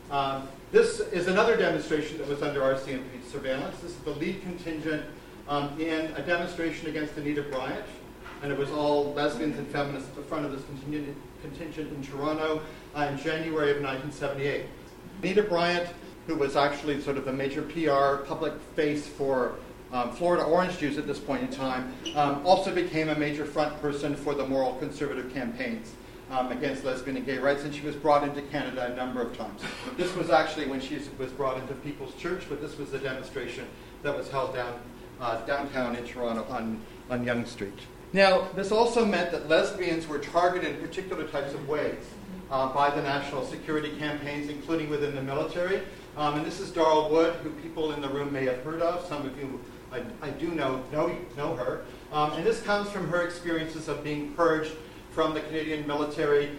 This is another demonstration that was under RCMP surveillance. This is the lead contingent in a demonstration against Anita Bryant, and it was all lesbians and feminists at the front of this contingent in Toronto in January of 1978. Anita Bryant, who was actually sort of the major PR public face for Florida orange juice at this point in time, also became a major front person for the moral conservative campaigns against lesbian and gay rights, and she was brought into Canada a number of times. This was actually when she was brought into People's Church, but this was the demonstration that was held downtown in Toronto on Yonge Street. Now, this also meant that lesbians were targeted in particular types of ways by the national security campaigns, including within the military. And this is Darl Wood, who people in the room may have heard of. Some of you, I do know her. And this comes from her experiences of being purged from the Canadian military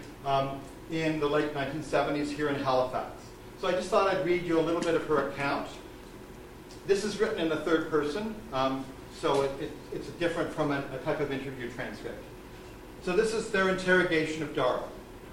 in the late 1970s here in Halifax. So I just thought I'd read you a little bit of her account. This is written in the third person, so it's different from a type of interview transcript. So this is their interrogation of Darl.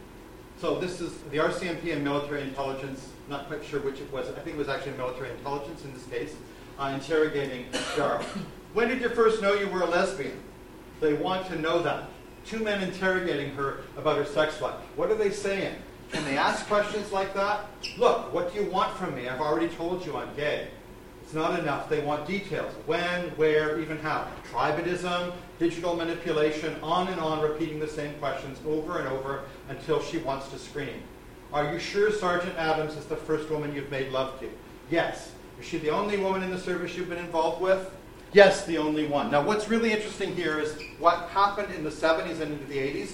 So this is the RCMP and military intelligence, not quite sure which it was. I think it was actually military intelligence in this case, interrogating Darl. When did you first know you were a lesbian? They want to know that. Two men interrogating her about her sex life. What are they saying? Can they ask questions like that? Look, what do you want from me? I've already told you I'm gay. It's not enough. They want details. When, where, even how. Tribadism, digital manipulation, on and on, repeating the same questions over and over until she wants to scream. Are you sure Sergeant Adams is the first woman you've made love to? Yes. Is she the only woman in the service you've been involved with? Yes, the only one. Now, what's really interesting here is what happened in the 70s and into the 80s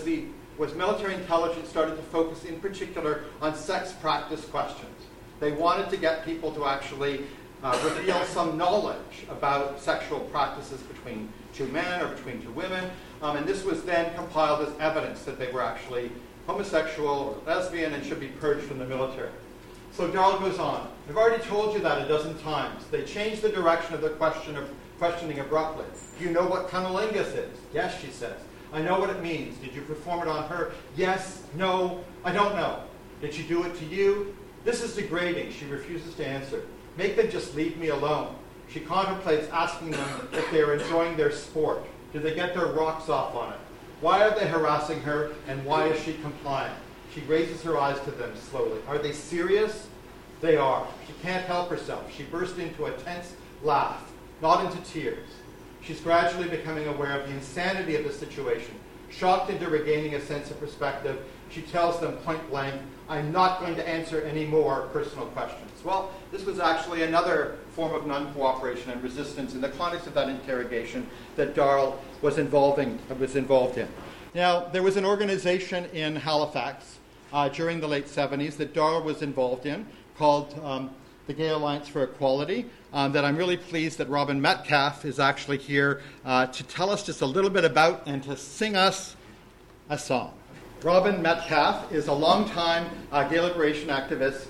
was military intelligence started to focus in particular on sex practice questions. They wanted to get people to actually reveal some knowledge about sexual practices between two men or between two women, and this was then compiled as evidence that they were actually homosexual or lesbian and should be purged from the military. So Darl goes on. I've already told you that a dozen times. They changed the direction of the questioning abruptly. Do you know what cunnilingus is? Yes, she says. I know what it means. Did you perform it on her? Yes, no, I don't know. Did she do it to you? This is degrading. She refuses to answer. Make them just leave me alone. She contemplates asking them if they are enjoying their sport. Do they get their rocks off on it? Why are they harassing her, and why is she compliant? She raises her eyes to them slowly. Are they serious? They are. She can't help herself. She burst into a tense laugh, not into tears. She's gradually becoming aware of the insanity of the situation. Shocked into regaining a sense of perspective, she tells them point blank, I'm not going to answer any more personal questions. Well, this was actually another form of non-cooperation and resistance in the context of that interrogation that Darl was involved in. Now, there was an organization in Halifax during the late 70s that Darl was involved in called the Gay Alliance for Equality, that I'm really pleased that Robin Metcalf is actually here to tell us just a little bit about and to sing us a song. Robin Metcalf is a longtime gay liberation activist.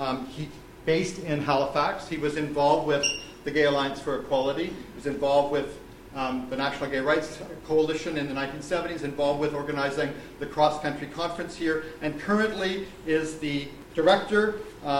Based in Halifax. He was involved with the Gay Alliance for Equality. He was involved with the National Gay Rights Coalition in the 1970s, involved with organizing the cross-country conference here, and currently is the director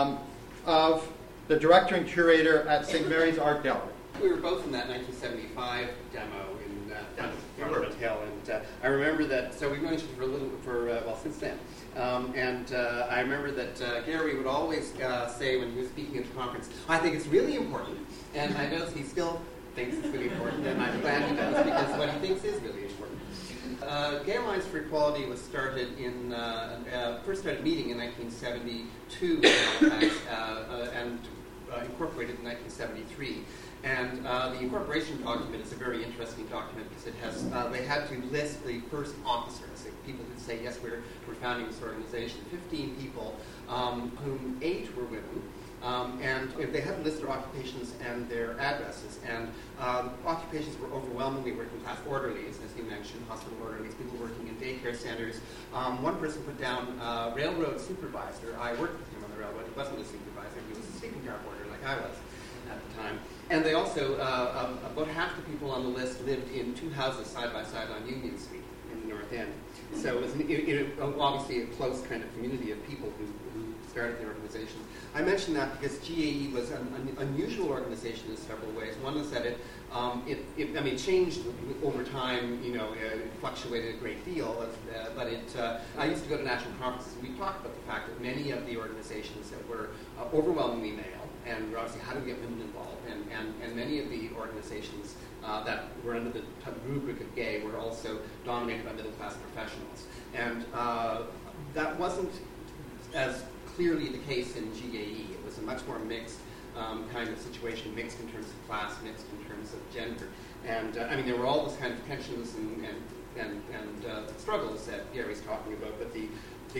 and curator at St. Mary's Art Gallery. We were both in that 1975 demo in Parliament Hill, and I remember that. So we've known each other since then. I remember that Gary would always say when he was speaking at the conference, I think it's really important. And I notice he still thinks it's really important, and I'm glad he does, because what he thinks is really important. Gay Alliance for Equality was started first started meeting in 1972 in Halifax, and incorporated in 1973. And the incorporation document is a very interesting document because it has they had to list the first officers, people who say, yes, we're founding this organization, 15 people, whom 8 were women. And they had to list their occupations and their addresses. And occupations were overwhelmingly working class orderlies, as you mentioned, hospital orderlies, people working in daycare centers. One person put down railroad supervisor. I worked with him on the railroad. He wasn't a supervisor. He was a sleeping car porter like I was at the time. And they also, about half the people on the list lived in 2 houses side by side on Union Street in the North End. So it was obviously a close kind of community of people who disparity in organization. I mention that because GAE was an unusual organization in several ways. One is that it changed over time. It fluctuated a great deal. But I used to go to national conferences, and we talked about the fact that many of the organizations that were overwhelmingly male, and we're obviously how do we get women involved, and many of the organizations that were under the rubric of gay were also dominated by middle-class professionals. And that wasn't as clearly the case in GAE. It was a much more mixed kind of situation, mixed in terms of class, mixed in terms of gender. And there were all those kind of tensions and struggles that Gary's talking about, but the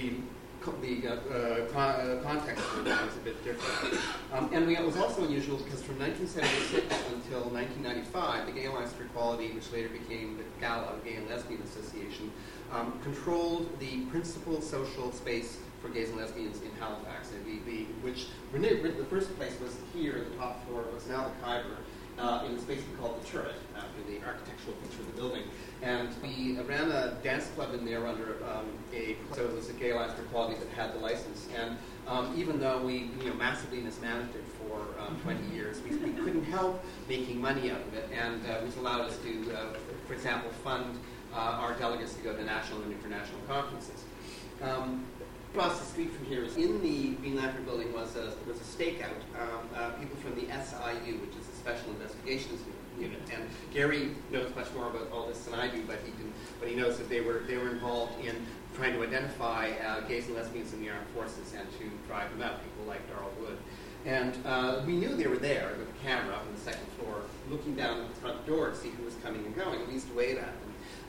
context was a bit different. And it was also unusual because from 1976 until 1995, the Gay Alliance for Equality, which later became the GALA, Gay and Lesbian Association, controlled the principal social space for gays and lesbians in Halifax, which the first place was here, the top floor, was now the Khyber, in a space we called the Turret, after the architectural feature of the building. And we ran a dance club in there under so it was a Gay Alliance for Equality that had the license. And even though we massively mismanaged it for 20 years, we couldn't help making money out of it, and which allowed us to, for example, fund our delegates to go to national and international conferences. Across the street from here, in the Green Lantern building, was a stakeout. People from the SIU, which is the Special Investigations Unit, and Gary knows much more about all this than I do, but he knows that they were involved in trying to identify gays and lesbians in the armed forces and to drive them out. People like Darrell Wood, and we knew they were there with a camera up on the second floor, looking down at the front door to see who was coming and going. We used to wave at them.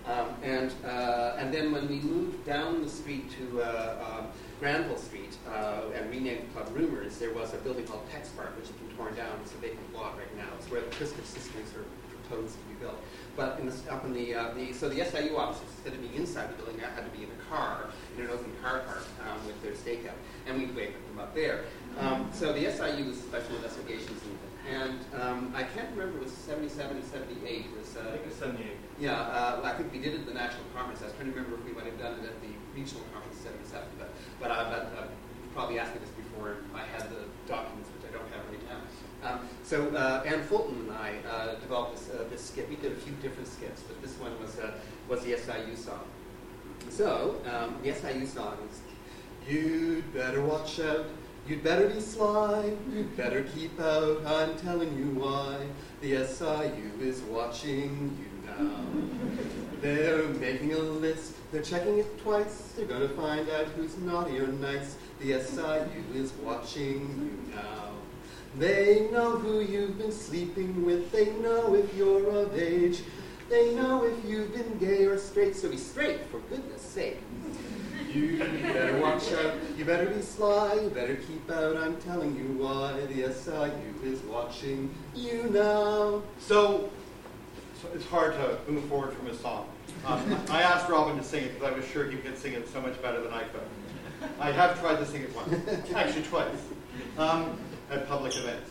And then when we moved down the street to Granville Street and renamed the club Rumors, there was a building called TechSpark, which has been torn down. It's a vacant lot right now. It's where the Christmas Sisters are proposed to be built. But so the SIU officers, instead of being inside the building, had to be in a car, in an open car park with their stakeout. And we waved at them up there. So the SIU was Special Investigations Unit. And I can't remember, it was 77 and 78. I think it was 78. Yeah, I think we did it at the national conference. I was trying to remember if we might have done it at the regional conference in 77. But you probably asked me this before I had the documents, which I don't have right now. So Ann Fulton and I developed this skit. We did a few different skits, but this one was the SIU song. So the SIU song was, "You'd better watch out. You'd better be sly, you'd better keep out, I'm telling you why. The SIU is watching you now. They're making a list, they're checking it twice, they're gonna find out who's naughty or nice. The SIU is watching you now. They know who you've been sleeping with, they know if you're of age, they know if you've been gay or straight, so be straight, for goodness sake. You better watch out, you better be sly, you better keep out, I'm telling you why. The SIU is watching you now." So it's hard to move forward from his song. I asked Robin to sing it because I was sure he could sing it so much better than I could. I have tried to sing it once, actually twice, at public events.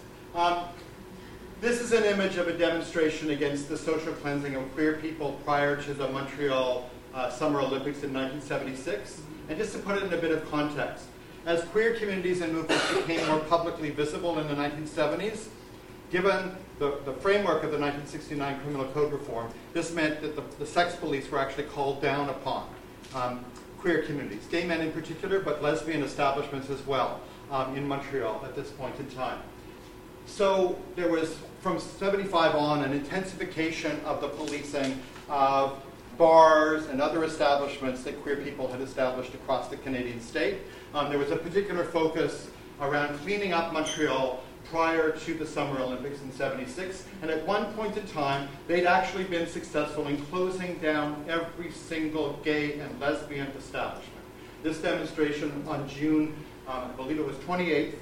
This is an image of a demonstration against the social cleansing of queer people prior to the Montreal Summer Olympics in 1976. And just to put it in a bit of context, as queer communities and movements became more publicly visible in the 1970s, given the framework of the 1969 Criminal Code reform, this meant that the sex police were actually called down upon queer communities, gay men in particular, but lesbian establishments as well in Montreal at this point in time. So there was, from 75 on, an intensification of the policing of bars and other establishments that queer people had established across the Canadian state. There was a particular focus around cleaning up Montreal prior to the Summer Olympics in 76, and at one point in time, they'd actually been successful in closing down every single gay and lesbian establishment. This demonstration on June, I believe it was 28th,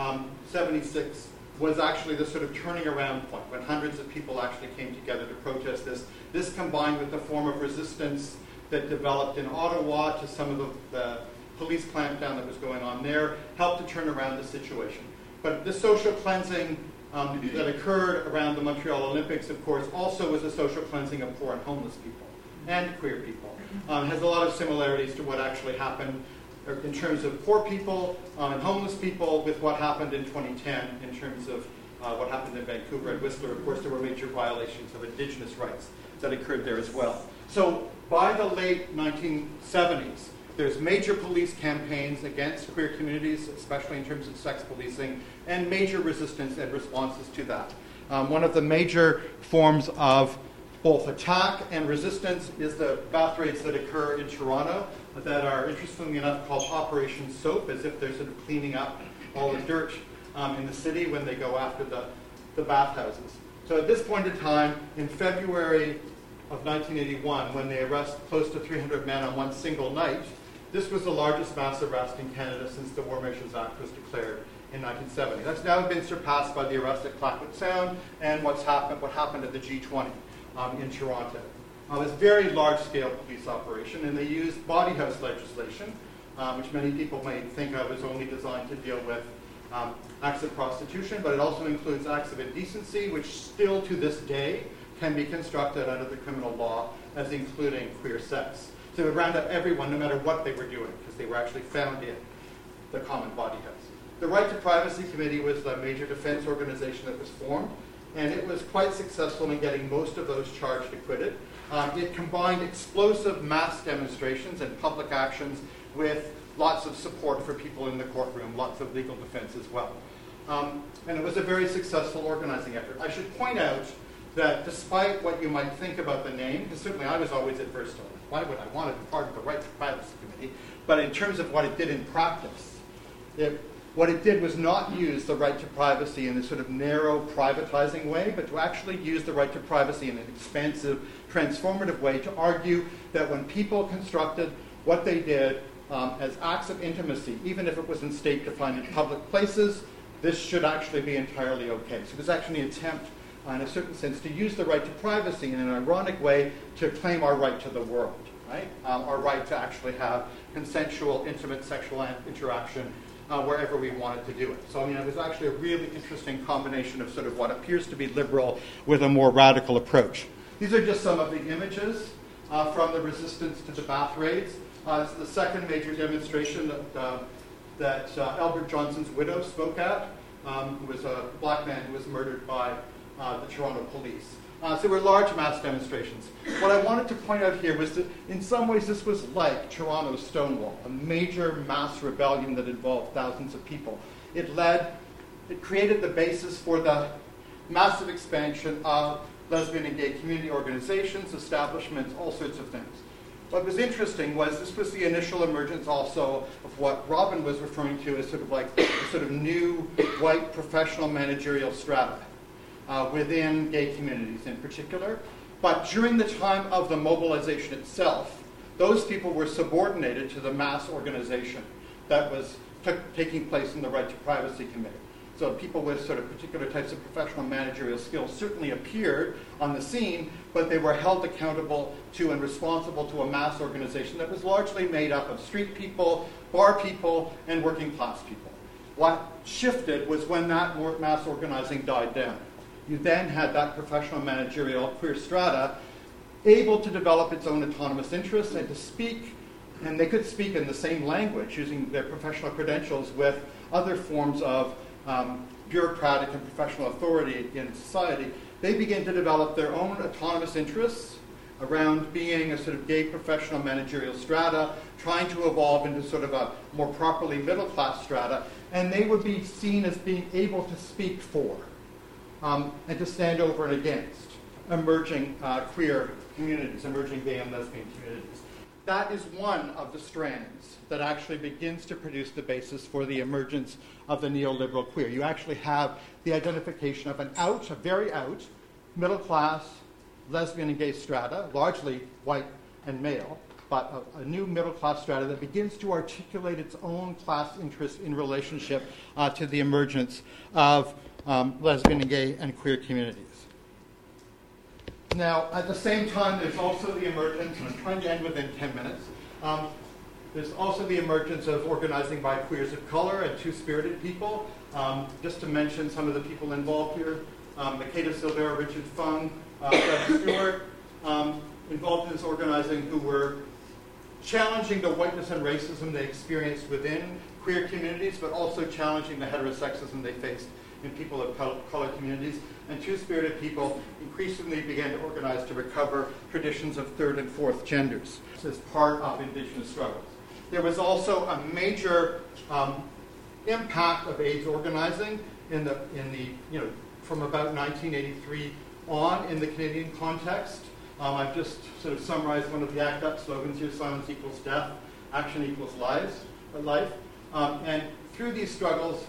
76, was actually the sort of turning around point when hundreds of people actually came together to protest this. This combined with the form of resistance that developed in Ottawa to some of the police clampdown that was going on there, helped to turn around the situation. But the social cleansing that occurred around the Montreal Olympics, of course, also was a social cleansing of poor and homeless people and queer people. Has a lot of similarities to what actually happened in terms of poor people and homeless people with what happened in 2010 in terms of what happened in Vancouver and Whistler. Of course, there were major violations of Indigenous rights that occurred there as well. So by the late 1970s, there's major police campaigns against queer communities, especially in terms of sex policing, and major resistance and responses to that. One of the major forms of both attack and resistance is the bath raids that occur in Toronto that are, interestingly enough, called Operation Soap, as if they're sort of cleaning up all the dirt in the city when they go after the bathhouses. So at this point in time, in February of 1981, when they arrest close to 300 men on one single night, this was the largest mass arrest in Canada since the War Measures Act was declared in 1970. That's now been surpassed by the arrest at Clackwood Sound and what happened at the G20 in Toronto. It was a very large-scale police operation, and they used body house legislation, which many people may think of as only designed to deal with acts of prostitution, but it also includes acts of indecency, which still to this day can be constructed under the criminal law as including queer sex. So it would round up everyone, no matter what they were doing, because they were actually found in the common body house. The Right to Privacy Committee was the major defense organization that was formed, and it was quite successful in getting most of those charged acquitted. It combined explosive mass demonstrations and public actions with lots of support for people in the courtroom, lots of legal defense as well. And it was a very successful organizing effort. I should point out that despite what you might think about the name, because certainly I was always adverse to it. Why would I want to be part of the Right to Privacy Committee? But in terms of what it did in practice, what it did was not use the right to privacy in this sort of narrow privatizing way, but to actually use the right to privacy in an expansive, transformative way to argue that when people constructed what they did as acts of intimacy, even if it was in state-defined in public places, this should actually be entirely okay. So there's actually an attempt, in a certain sense, to use the right to privacy in an ironic way to claim our right to the world, right? Our right to actually have consensual, intimate sexual interaction wherever we wanted to do it. So, I mean, it was actually a really interesting combination of sort of what appears to be liberal with a more radical approach. These are just some of the images from the resistance to the bath raids. This is the second major demonstration that Albert Johnson's widow spoke at, who was a black man who was murdered by the Toronto police. So there were large mass demonstrations. What I wanted to point out here was that in some ways this was like Toronto's Stonewall, a major mass rebellion that involved thousands of people. It created the basis for the massive expansion of lesbian and gay community organizations, establishments, all sorts of things. What was interesting was this was the initial emergence also of what Robin was referring to as sort of like a sort of new white professional managerial strata within gay communities in particular. But during the time of the mobilization itself, those people were subordinated to the mass organization that was taking place in the Right to Privacy Committee. So people with sort of particular types of professional managerial skills certainly appeared on the scene, but they were held accountable to and responsible to a mass organization that was largely made up of street people, bar people, and working class people. What shifted was when that mass organizing died down. You then had that professional managerial queer strata able to develop its own autonomous interests and to speak, and they could speak in the same language using their professional credentials with other forms of bureaucratic and professional authority in society. They began to develop their own autonomous interests around being a sort of gay professional managerial strata, trying to evolve into sort of a more properly middle class strata, and they would be seen as being able to speak for and to stand over and against emerging queer communities, emerging gay and lesbian communities. That is one of the strands that actually begins to produce the basis for the emergence of the neoliberal queer. You actually have the identification of a very out, middle class, lesbian and gay strata, largely white and male, but a new middle class strata that begins to articulate its own class interest in relationship to the emergence of lesbian and gay and queer communities. Now, at the same time, there's also the emergence, and I'm trying to end within 10 minutes, there's also the emergence of organizing by queers of color and two-spirited people. Just to mention some of the people involved here, Makeda Silvera, Richard Fung, Fred Stewart, involved in this organizing who were challenging the whiteness and racism they experienced within queer communities, but also challenging the heterosexism they faced in people of color communities. And two-spirited people increasingly began to organize to recover traditions of third and fourth genders as part of Indigenous struggles. There was also a major impact of AIDS organizing from about 1983 on in the Canadian context. I've just sort of summarized one of the ACT UP slogans here: silence equals death, action equals life. And through these struggles,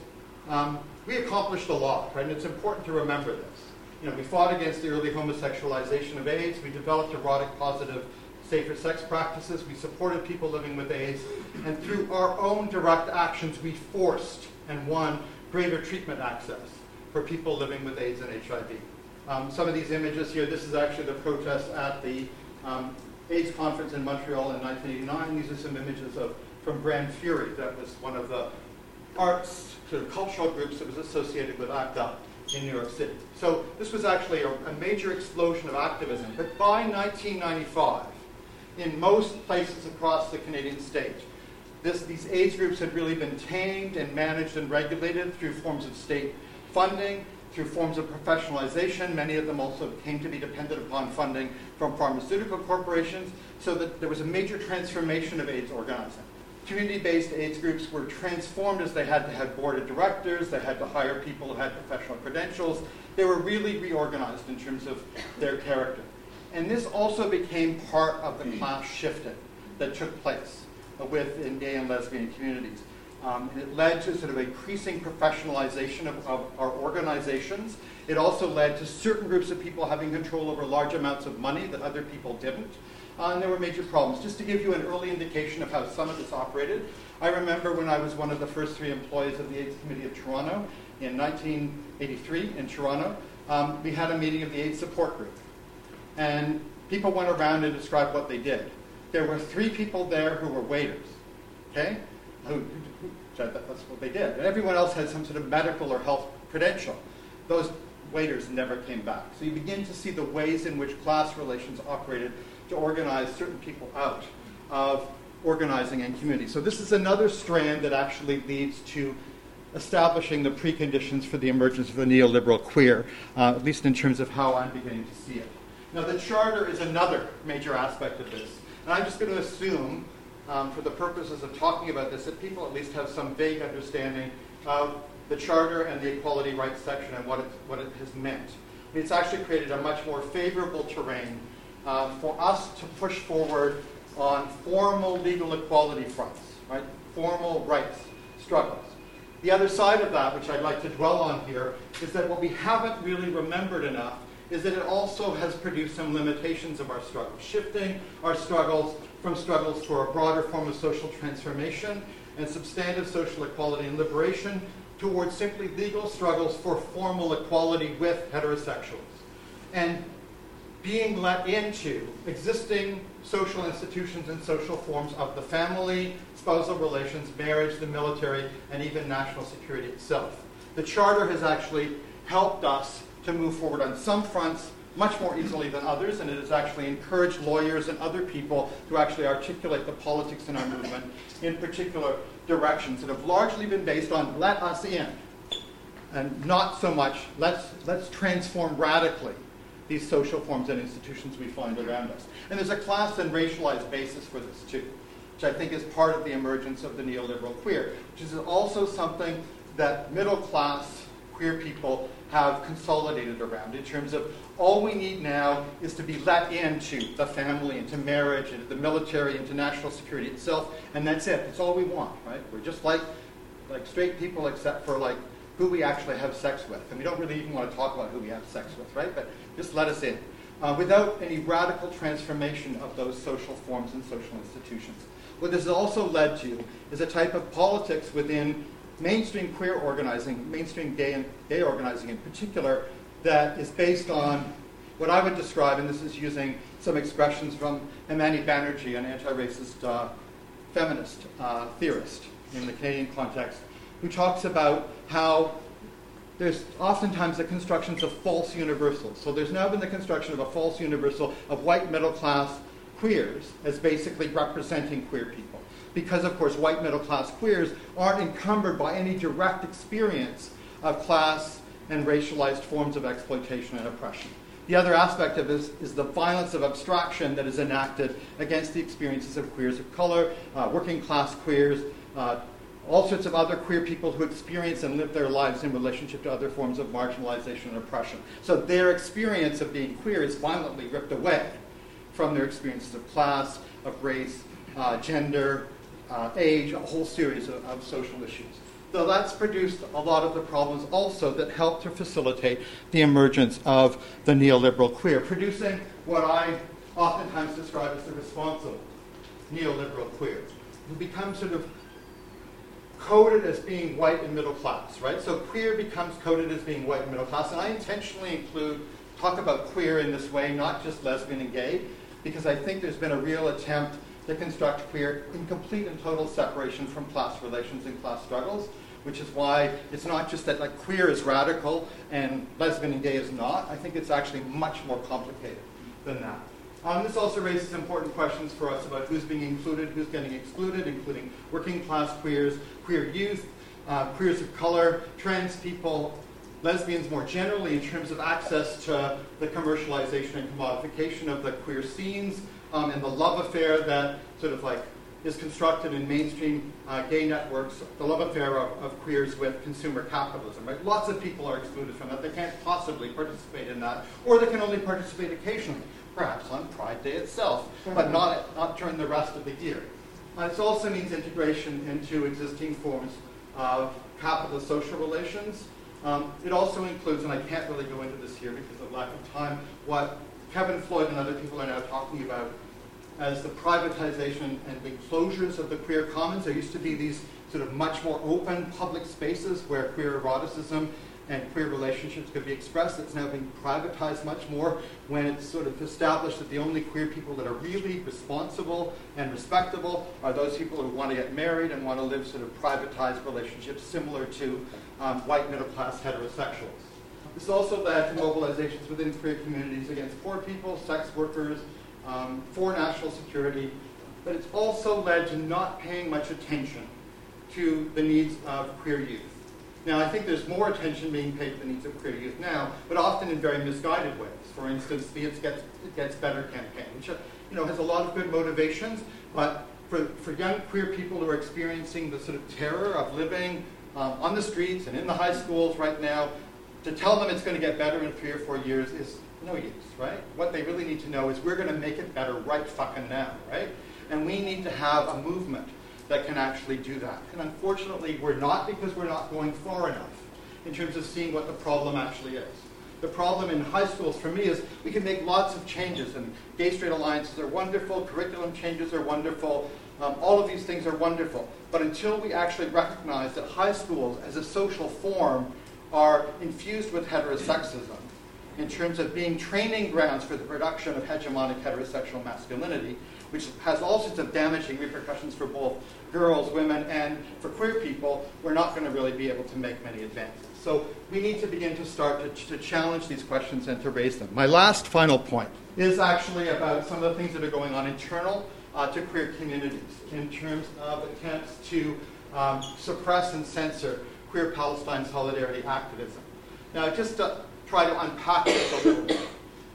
we accomplished a lot, right? And it's important to remember this. We fought against the early homosexualization of AIDS. We developed erotic positive safer sex practices. We supported people living with AIDS. And through our own direct actions, we forced and won greater treatment access for people living with AIDS and HIV. Some of these images here, this is actually the protest at the AIDS conference in Montreal in 1989. These are some images from Brand Fury. That was one of the arts, sort of cultural groups that was associated with ACT UP in New York City. So this was actually a major explosion of activism. But by 1995, in most places across the Canadian state, these AIDS groups had really been tamed and managed and regulated through forms of state funding, through forms of professionalization. Many of them also came to be dependent upon funding from pharmaceutical corporations, so that there was a major transformation of AIDS organizing. Community-based AIDS groups were transformed as they had to have board of directors, they had to hire people who had professional credentials. They were really reorganized in terms of their character. And this also became part of the class shifting that took place within gay and lesbian communities. And it led to sort of increasing professionalization of our organizations. It also led to certain groups of people having control over large amounts of money that other people didn't. And there were major problems. Just to give you an early indication of how some of this operated, I remember when I was one of the first 3 employees of the AIDS Committee of Toronto in 1983 in Toronto, we had a meeting of the AIDS support group. And people went around and described what they did. There were 3 people there who were waiters, okay? That's what they did. And everyone else had some sort of medical or health credential. Those waiters never came back. So you begin to see the ways in which class relations operated to organize certain people out of organizing in community. So this is another strand that actually leads to establishing the preconditions for the emergence of the neoliberal queer, at least in terms of how I'm beginning to see it. Now, the Charter is another major aspect of this. And I'm just going to assume, for the purposes of talking about this, that people at least have some vague understanding of the Charter and the equality rights section and what it has meant. It's actually created a much more favorable terrain for us to push forward on formal legal equality fronts, right? Formal rights struggles. The other side of that, which I'd like to dwell on here, is that what we haven't really remembered enough is that it also has produced some limitations of our struggles, shifting our struggles from struggles for a broader form of social transformation and substantive social equality and liberation towards simply legal struggles for formal equality with heterosexuals. And being let into existing social institutions and social forms of the family, spousal relations, marriage, the military, and even national security itself. The Charter has actually helped us to move forward on some fronts much more easily than others, and it has actually encouraged lawyers and other people to actually articulate the politics in our movement in particular directions that have largely been based on let us in, and not so much let's transform radically these social forms and institutions we find around us. And there's a class and racialized basis for this too, which I think is part of the emergence of the neoliberal queer, which is also something that middle class queer people have consolidated around in terms of all we need now is to be let into the family, into marriage, into the military, into national security itself, and that's it. That's all we want, right? We're just like straight people except for like who we actually have sex with. And we don't really even want to talk about who we have sex with, right? But just let us in. Without any radical transformation of those social forms and social institutions. What this has also led to is a type of politics within mainstream queer organizing, mainstream gay organizing in particular, that is based on what I would describe, and this is using some expressions from Imani Banerjee, an anti-racist feminist theorist in the Canadian context, who talks about how there's oftentimes the constructions of false universals. So there's now been the construction of a false universal of white middle class queers as basically representing queer people. Because, of course, white middle-class queers aren't encumbered by any direct experience of class and racialized forms of exploitation and oppression. The other aspect of this is the violence of abstraction that is enacted against the experiences of queers of color, working-class queers, all sorts of other queer people who experience and live their lives in relationship to other forms of marginalization and oppression. So their experience of being queer is violently ripped away from their experiences of class, of race, gender, age, a whole series of social issues. So that's produced a lot of the problems also that help to facilitate the emergence of the neoliberal queer, producing what I oftentimes describe as the responsible neoliberal queer, who become sort of coded as being white and middle class, right? So queer becomes coded as being white and middle class, and I intentionally talk about queer in this way, not just lesbian and gay, because I think there's been a real attempt to construct queer in complete and total separation from class relations and class struggles, which is why it's not just that like queer is radical and lesbian and gay is not. I think it's actually much more complicated than that. This also raises important questions for us about who's being included, who's getting excluded, including working class queers, queer youth, queers of color, trans people, lesbians more generally in terms of access to the commercialization and commodification of the queer scenes, and the love affair that sort of like is constructed in mainstream gay networks, the love affair of queers with consumer capitalism. Right? Lots of people are excluded from that. They can't possibly participate in that, or they can only participate occasionally, perhaps on Pride Day itself, but not during the rest of the year. It also means integration into existing forms of capitalist social relations. It also includes, and I can't really go into this here because of lack of time, what Kevin Floyd and other people are now talking about as the privatization and the closures of the queer commons. There used to be these sort of much more open public spaces where queer eroticism and queer relationships could be expressed. It's now being privatized much more when it's sort of established that the only queer people that are really responsible and respectable are those people who want to get married and want to live sort of privatized relationships similar to white middle-class heterosexuals. This also led to mobilizations within queer communities against poor people, sex workers, for national security, but it's also led to not paying much attention to the needs of queer youth. Now, I think there's more attention being paid to the needs of queer youth now, but often in very misguided ways. For instance, the It Gets Better campaign, which has a lot of good motivations, but for young queer people who are experiencing the sort of terror of living on the streets and in the high schools right now, to tell them it's going to get better in 3 or 4 years is no use, right? What they really need to know is we're going to make it better right fucking now, right? And we need to have a movement that can actually do that. And unfortunately, we're not, because we're not going far enough in terms of seeing what the problem actually is. The problem in high schools for me is we can make lots of changes, and gay-straight alliances are wonderful, curriculum changes are wonderful, all of these things are wonderful. But until we actually recognize that high schools as a social form are infused with heterosexism, in terms of being training grounds for the production of hegemonic heterosexual masculinity, which has all sorts of damaging repercussions for both girls, women, and for queer people, we're not going to really be able to make many advances. So we need to begin to start to challenge these questions and to raise them. My last final point is actually about some of the things that are going on internal to queer communities in terms of attempts to suppress and censor queer Palestine solidarity activism. Now, just to try to unpack this a little bit.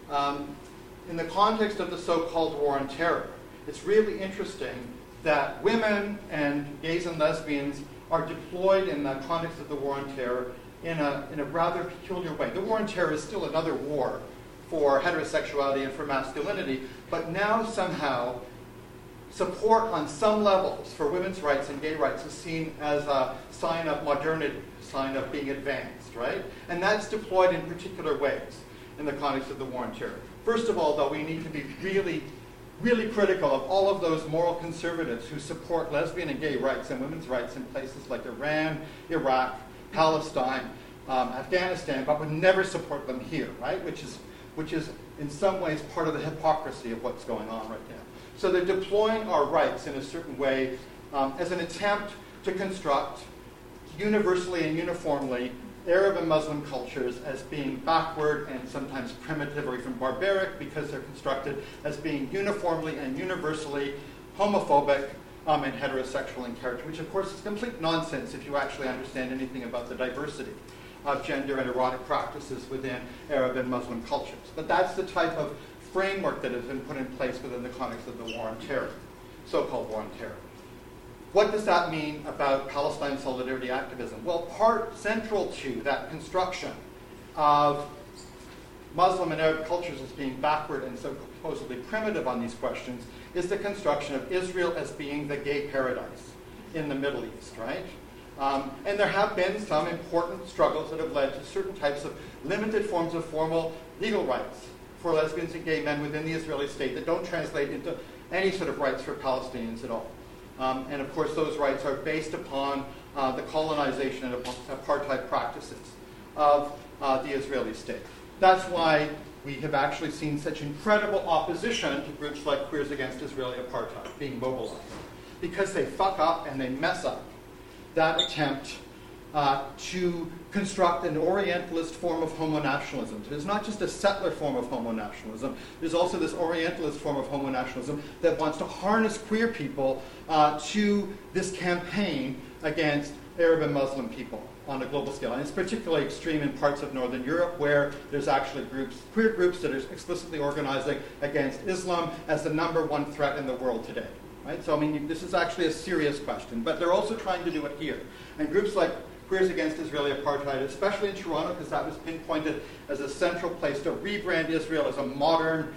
In the context of the so-called war on terror, it's really interesting that women and gays and lesbians are deployed in the context of the war on terror in a rather peculiar way. The war on terror is still another war for heterosexuality and for masculinity, but now somehow support on some levels for women's rights and gay rights is seen as a sign of modernity, a sign of being advanced, right? And that's deployed in particular ways in the context of the war on terror. First of all, though, we need to be really, really critical of all of those moral conservatives who support lesbian and gay rights and women's rights in places like Iran, Iraq, Palestine, Afghanistan, but would never support them here, right? Which is in some ways part of the hypocrisy of what's going on right now. So they're deploying our rights in a certain way as an attempt to construct universally and uniformly Arab and Muslim cultures as being backward and sometimes primitive or even barbaric because they're constructed as being uniformly and universally homophobic and heterosexual in character, which of course is complete nonsense if you actually understand anything about the diversity of gender and erotic practices within Arab and Muslim cultures. But that's the type of framework that has been put in place within the context of the War on Terror, so-called War on Terror. What does that mean about Palestine solidarity activism? Well, central to that construction of Muslim and Arab cultures as being backward and so supposedly primitive on these questions is the construction of Israel as being the gay paradise in the Middle East, right? And there have been some important struggles that have led to certain types of limited forms of formal legal rights for lesbians and gay men within the Israeli state that don't translate into any sort of rights for Palestinians at all. And of course, those rights are based upon the colonization and apartheid practices of the Israeli state. That's why we have actually seen such incredible opposition to groups like Queers Against Israeli Apartheid being mobilized, because they fuck up and they mess up that attempt to construct an Orientalist form of homo-nationalism. There's not just a settler form of homo-nationalism, there's also this Orientalist form of homo-nationalism that wants to harness queer people to this campaign against Arab and Muslim people on a global scale. And it's particularly extreme in parts of Northern Europe where there's actually queer groups that are explicitly organizing against Islam as the #1 threat in the world today. Right? So, I mean, this is actually a serious question. But they're also trying to do it here. And groups like Queers Against Israeli Apartheid, especially in Toronto, because that was pinpointed as a central place to rebrand Israel as a modern,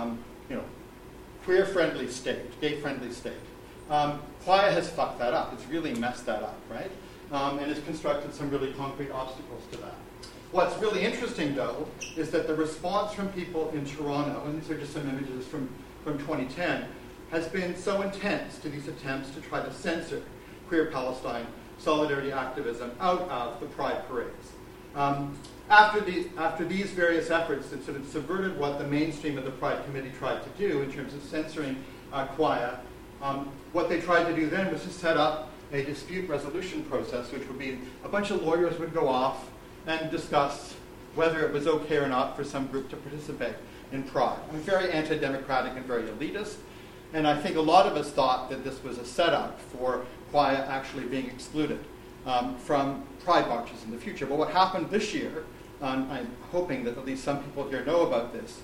queer-friendly state, gay-friendly state. Quaya has fucked that up. It's really messed that up, right? And has constructed some really concrete obstacles to that. What's really interesting, though, is that the response from people in Toronto, and these are just some images from 2010, has been so intense to these attempts to try to censor queer Palestine solidarity activism out of the Pride parades. After these various efforts that sort of subverted what the mainstream of the Pride Committee tried to do in terms of censoring Quaya, what they tried to do then was to set up a dispute resolution process, which would be a bunch of lawyers would go off and discuss whether it was okay or not for some group to participate in Pride. I mean, very anti-democratic and very elitist. And I think a lot of us thought that this was a setup for Quaya actually being excluded from Pride marches in the future. But what happened this year, I'm hoping that at least some people here know about this,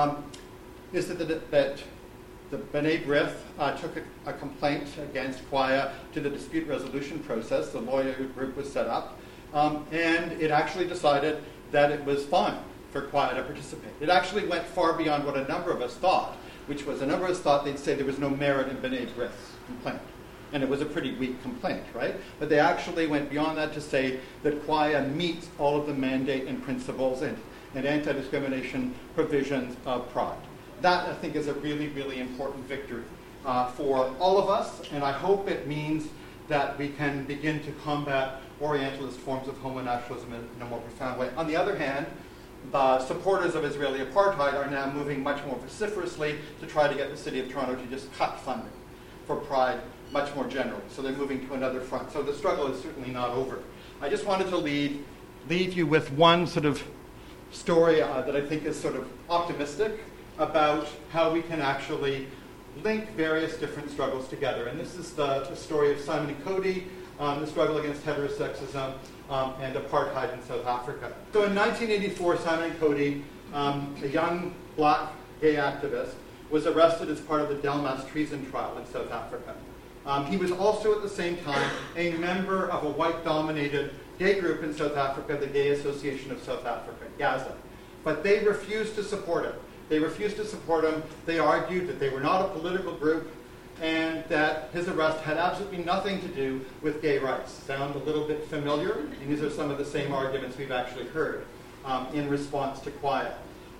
is that the B'nai B'rith took a complaint against Quaya to the dispute resolution process. The lawyer group was set up, and it actually decided that it was fine for Quaya to participate. It actually went far beyond what a number of us thought, which was a number of us thought they'd say there was no merit in B'nai B'rith's complaint. And it was a pretty weak complaint, right? But they actually went beyond that to say that Quaya meets all of the mandate and principles and anti-discrimination provisions of Pride. That, I think, is a really, really important victory for all of us, and I hope it means that we can begin to combat Orientalist forms of homo-nationalism in a more profound way. On the other hand, the supporters of Israeli apartheid are now moving much more vociferously to try to get the city of Toronto to just cut funding for Pride much more generally. So they're moving to another front. So the struggle is certainly not over. I just wanted to leave you with one sort of story that I think is sort of optimistic about how we can actually link various different struggles together. And this is the story of Simon and Cody, the struggle against heterosexism, and apartheid in South Africa. So in 1984, Simon and Cody, a young black gay activist, was arrested as part of the Delmas treason trial in South Africa. He was also at the same time a member of a white-dominated gay group in South Africa, the Gay Association of South Africa, GAZA. But they refused to support him. They refused to support him. They argued that they were not a political group and that his arrest had absolutely nothing to do with gay rights. Sound a little bit familiar? And these are some of the same arguments we've actually heard in response to Quaya.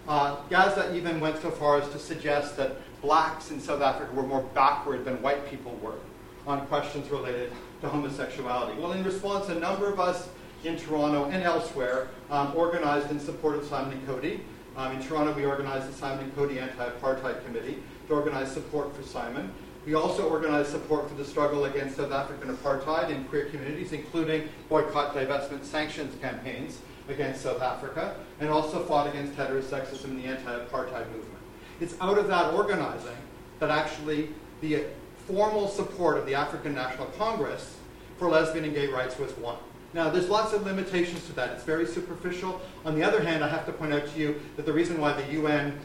GAZA even went so far as to suggest that blacks in South Africa were more backward than white people were on questions related to homosexuality. Well, in response, a number of us in Toronto and elsewhere organized in support of Simon and Cody. In Toronto, we organized the Simon and Cody Anti-Apartheid Committee to organize support for Simon. We also organized support for the struggle against South African apartheid in queer communities, including boycott, divestment, sanctions campaigns against South Africa, and also fought against heterosexism and the anti-apartheid movement. It's out of that organizing that actually the formal support of the African National Congress for lesbian and gay rights was won. Now, there's lots of limitations to that. It's very superficial. On the other hand, I have to point out to you that the reason why the UN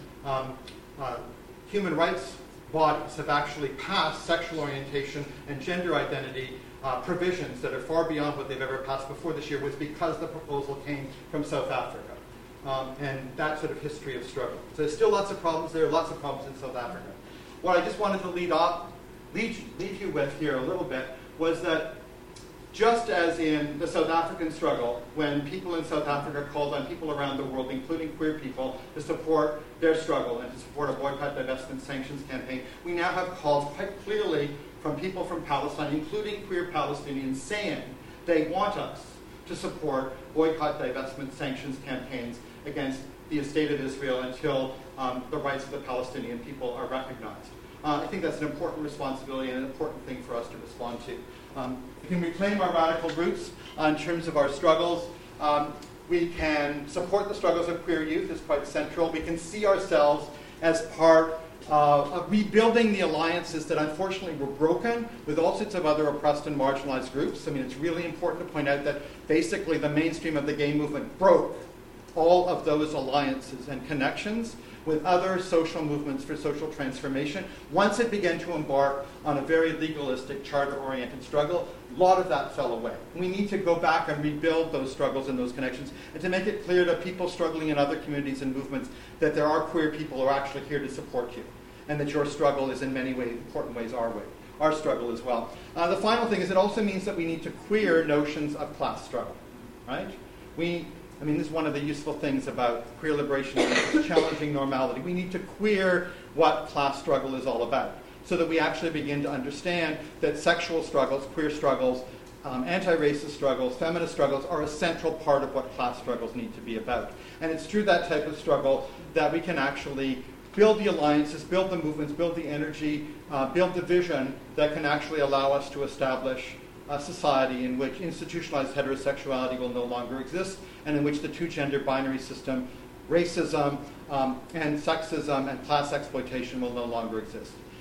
human rights bodies have actually passed sexual orientation and gender identity provisions that are far beyond what they've ever passed before this year was because the proposal came from South Africa. And that sort of history of struggle. So there's still lots of problems there, lots of problems in South Africa. What I just wanted to leave you with here a little bit was that just as in the South African struggle, when people in South Africa called on people around the world, including queer people, to support their struggle and to support a boycott, divestment, sanctions campaign, we now have calls quite clearly from people from Palestine, including queer Palestinians, saying they want us to support boycott, divestment, sanctions campaigns against the state of Israel until the rights of the Palestinian people are recognized. I think that's an important responsibility and an important thing for us to respond to. We can reclaim our radical roots in terms of our struggles. We can support the struggles of queer youth as quite central. We can see ourselves as part of rebuilding the alliances that unfortunately were broken with all sorts of other oppressed and marginalized groups. I mean, it's really important to point out that basically the mainstream of the gay movement broke all of those alliances and connections with other social movements for social transformation. Once it began to embark on a very legalistic, charter-oriented struggle, a lot of that fell away. We need to go back and rebuild those struggles and those connections, and to make it clear to people struggling in other communities and movements that there are queer people who are actually here to support you, and that your struggle is in many ways, important ways, our struggle as well. The final thing is it also means that we need to queer notions of class struggle, right? This is one of the useful things about queer liberation, is challenging normality. We need to queer what class struggle is all about, so that we actually begin to understand that sexual struggles, queer struggles, anti-racist struggles, feminist struggles are a central part of what class struggles need to be about. And it's through that type of struggle that we can actually build the alliances, build the movements, build the energy, build the vision that can actually allow us to establish a society in which institutionalized heterosexuality will no longer exist, and in which the two-gender binary system, racism, and sexism and class exploitation will no longer exist.